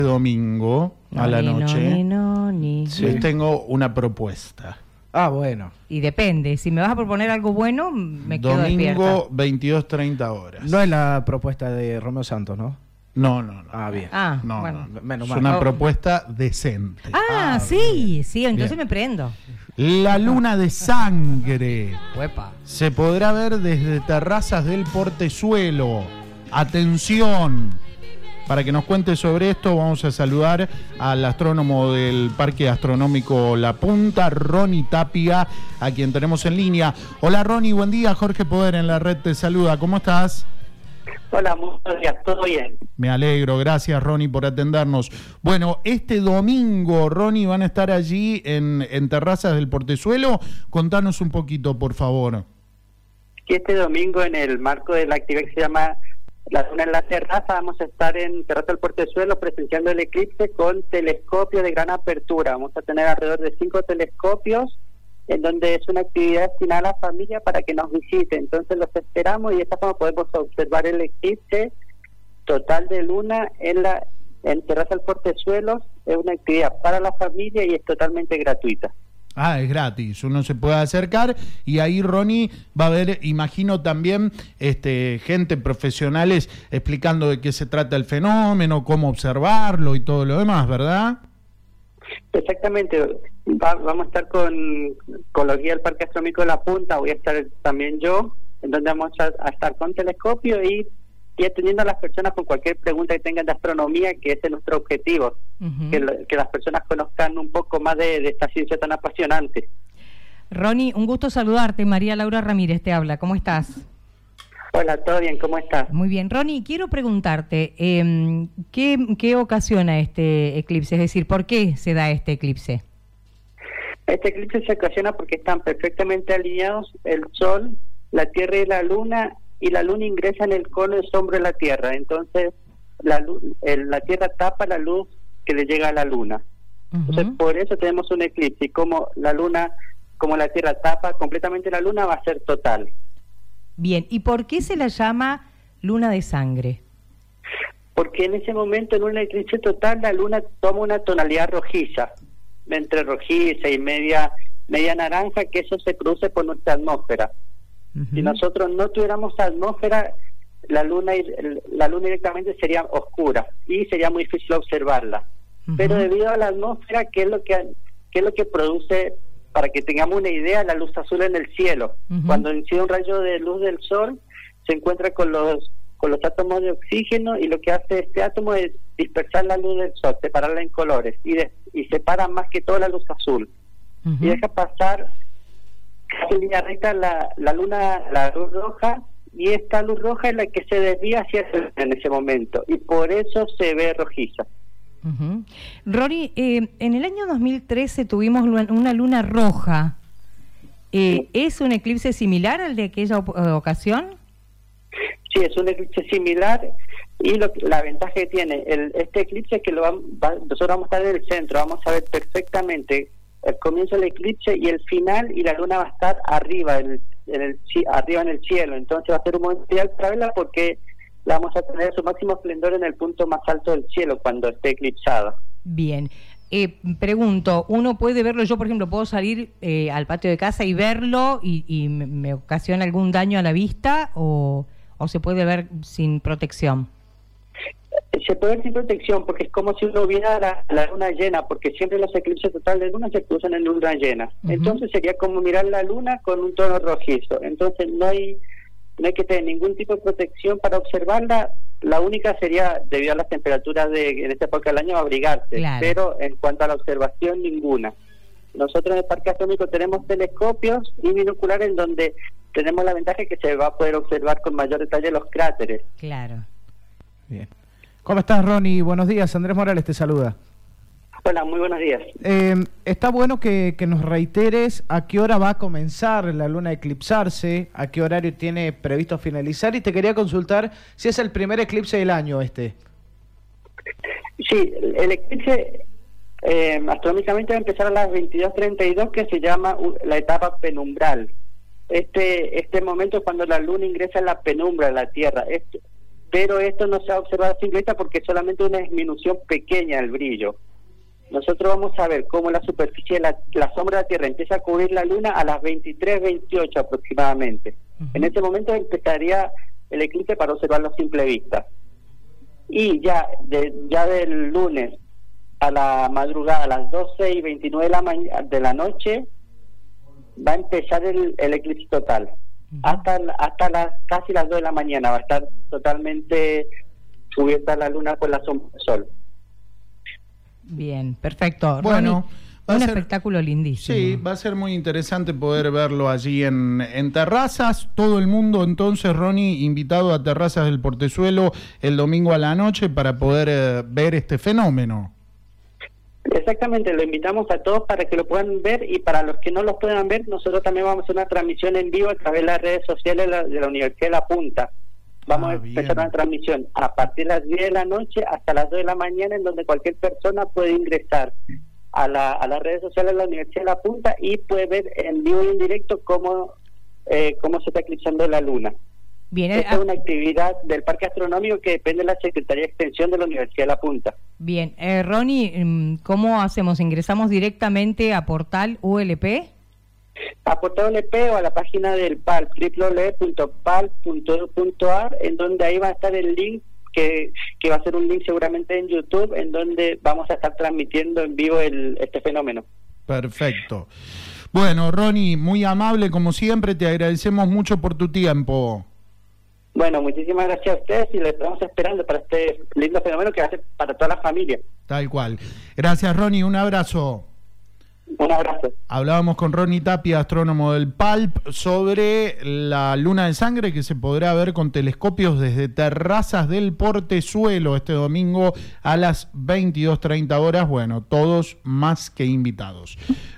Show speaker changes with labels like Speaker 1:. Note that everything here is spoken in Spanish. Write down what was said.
Speaker 1: domingo a la noche
Speaker 2: Sí.
Speaker 1: les tengo una propuesta.
Speaker 2: Ah, bueno.
Speaker 3: Y depende, si me vas a proponer algo bueno, me quedo despierta.
Speaker 1: Domingo 22:30 horas.
Speaker 2: No es la propuesta de Romeo Santos, ¿no?
Speaker 1: No.
Speaker 2: Ah, bien.
Speaker 1: No,
Speaker 3: bueno.
Speaker 1: no.
Speaker 2: Menos
Speaker 1: Es
Speaker 2: mal.
Speaker 1: una propuesta decente.
Speaker 3: Sí, entonces
Speaker 1: Bien.
Speaker 3: me prendo.
Speaker 1: La luna de sangre
Speaker 2: Uepa.
Speaker 1: se podrá ver desde terrazas del Portezuelo. Atención. Para que nos cuente sobre esto, vamos a saludar al astrónomo del Parque Astronómico La Punta, Ronnie Tapia, a quien tenemos en línea. Hola Ronnie, buen día. Jorge Poder en la red te saluda. ¿Cómo estás?
Speaker 4: Hola, buenos días, ¿todo bien?
Speaker 1: Me alegro, gracias Ronnie por atendernos. Bueno, este domingo, Ronnie, van a estar allí en terrazas del Portezuelo. Contanos un poquito, por favor.
Speaker 4: Que este domingo, en el marco de la actividad que se llama La Luna en la Terraza, vamos a estar en Terraza del Portezuelo presenciando el eclipse con telescopios de gran apertura. Vamos a tener alrededor de 5 telescopios, en donde es una actividad destinada a la familia para que nos visite. Entonces los esperamos y de esta forma podemos observar el eclipse total de luna en Terraza del Portezuelo. Es una actividad para la familia y es totalmente gratuita.
Speaker 1: Ah, es gratis, uno se puede acercar y ahí Ronnie va a ver, imagino también gente profesionales explicando de qué se trata el fenómeno, cómo observarlo y todo lo demás, ¿verdad?
Speaker 4: Exactamente, vamos a estar con la guía del Parque Astronómico de La Punta, voy a estar también yo, en donde vamos a estar con telescopio y atendiendo a las personas con cualquier pregunta que tengan de astronomía, que ese es nuestro objetivo, que las personas conozcan un poco más de esta ciencia tan apasionante.
Speaker 3: Ronnie, un gusto saludarte. María Laura Ramírez te habla. ¿Cómo estás?
Speaker 4: Hola, ¿todo bien? ¿Cómo estás?
Speaker 3: Muy bien. Ronnie, quiero preguntarte, ¿qué ocasiona este eclipse? Es decir, ¿por qué se da este eclipse?
Speaker 4: Este eclipse se ocasiona porque están perfectamente alineados el Sol, la Tierra y la Luna, y la Luna ingresa en el cono de sombra de la Tierra. Entonces, la Tierra tapa la luz que le llega a la Luna. Entonces, por eso tenemos un eclipse. Y como la Tierra tapa completamente la Luna, va a ser total.
Speaker 3: Bien, ¿y por qué se la llama luna de sangre?
Speaker 4: Porque en ese momento, en un eclipse total, la Luna toma una tonalidad rojiza, entre rojiza y media naranja, que eso se produce por nuestra atmósfera. Si nosotros no tuviéramos atmósfera, la luna directamente sería oscura y sería muy difícil observarla. Pero debido a la atmósfera, ¿qué es lo que produce, para que tengamos una idea, la luz azul en el cielo? Cuando incide un rayo de luz del sol, se encuentra con los átomos de oxígeno, y lo que hace este átomo es dispersar la luz del sol, separarla en colores, y separa más que todo la luz azul. Y deja pasar en línea recta la luz roja, y esta luz roja es la que se desvía hacia en ese momento, y por eso se ve rojiza.
Speaker 3: Ronnie, en el año 2013 tuvimos una luna roja. ¿Es un eclipse similar al de aquella ocasión?
Speaker 4: Sí, es un eclipse similar, y la ventaja que tiene este eclipse es que nosotros vamos a estar en el centro, vamos a ver perfectamente el comienzo del eclipse y el final, y la luna va a estar arriba en el cielo. Entonces va a ser un momento ideal para verla, porque la vamos a tener su máximo esplendor en el punto más alto del cielo cuando esté eclipsada.
Speaker 3: Bien, pregunto, ¿uno puede verlo? Yo, por ejemplo, ¿puedo salir al patio de casa y verlo y me ocasiona algún daño a la vista, o se puede ver sin protección?
Speaker 4: Se puede ver sin protección, porque es como si uno viera la luna llena, porque siempre los eclipses totales de luna se producen en luna llena. Entonces sería como mirar la luna con un tono rojizo. Entonces no hay que tener ningún tipo de protección para observarla. La única sería, debido a las temperaturas en esta época del año, abrigarse.
Speaker 3: Claro.
Speaker 4: Pero en cuanto a la observación, ninguna. Nosotros en el Parque Astronómico tenemos telescopios y binoculares, en donde tenemos la ventaja que se va a poder observar con mayor detalle los cráteres.
Speaker 3: Claro.
Speaker 2: Bien. ¿Cómo estás, Ronnie? Buenos días, Andrés Morales te saluda.
Speaker 4: Hola, muy buenos días.
Speaker 2: Está bueno que nos reiteres a qué hora va a comenzar la luna a eclipsarse, a qué horario tiene previsto finalizar, y te quería consultar si es el primer eclipse del año este.
Speaker 4: Sí, el eclipse astronómicamente va a empezar a las 22:32, que se llama la etapa penumbral. Este momento es cuando la luna ingresa en la penumbra de la Tierra. pero esto no se va a observar a simple vista porque es solamente una disminución pequeña del brillo. Nosotros vamos a ver cómo la superficie, la sombra de la Tierra empieza a cubrir la Luna a las 23:28 aproximadamente. En ese momento empezaría el eclipse para observarlo a simple vista. Y ya del lunes a la madrugada, a las 12:29 de la noche, va a empezar el eclipse total. Hasta casi las 2 de la mañana va a estar totalmente cubierta la Luna con la sombra del Sol.
Speaker 3: Bien, perfecto.
Speaker 1: Bueno,
Speaker 3: Ronnie, un espectáculo lindísimo.
Speaker 1: Sí, va a ser muy interesante poder verlo allí en Terrazas. Todo el mundo, entonces, Ronnie, invitado a Terrazas del Portezuelo el domingo a la noche para poder ver este fenómeno.
Speaker 4: Exactamente, lo invitamos a todos para que lo puedan ver, y para los que no lo puedan ver, nosotros también vamos a hacer una transmisión en vivo a través de las redes sociales de la Universidad de La Punta. Vamos a empezar una transmisión a partir de las 10 de la noche hasta las 2 de la mañana, en donde cualquier persona puede ingresar a las redes sociales de la Universidad de La Punta y puede ver en vivo y en directo cómo se está eclipsando la Luna.
Speaker 3: Bien,
Speaker 4: esta es una actividad del Parque Astronómico que depende de la Secretaría de Extensión de la Universidad de La Punta.
Speaker 3: Bien, Ronnie, ¿cómo hacemos? ¿Ingresamos directamente a Portal ULP?
Speaker 4: A Portal ULP o a la página del PALP, www.pal.edu.ar, en donde ahí va a estar el link, que va a ser un link seguramente en YouTube, en donde vamos a estar transmitiendo en vivo este fenómeno.
Speaker 1: Perfecto. Bueno, Ronnie, muy amable como siempre, te agradecemos mucho por tu tiempo.
Speaker 4: Bueno, muchísimas gracias a ustedes y les estamos esperando para este lindo fenómeno que va a ser para toda la familia.
Speaker 1: Tal cual. Gracias, Ronnie, un abrazo.
Speaker 4: Un abrazo.
Speaker 1: Hablábamos con Ronnie Tapia, astrónomo del PALP, sobre la luna de sangre que se podrá ver con telescopios desde Terrazas del Portezuelo este domingo a las 22:30 horas. Bueno, todos más que invitados.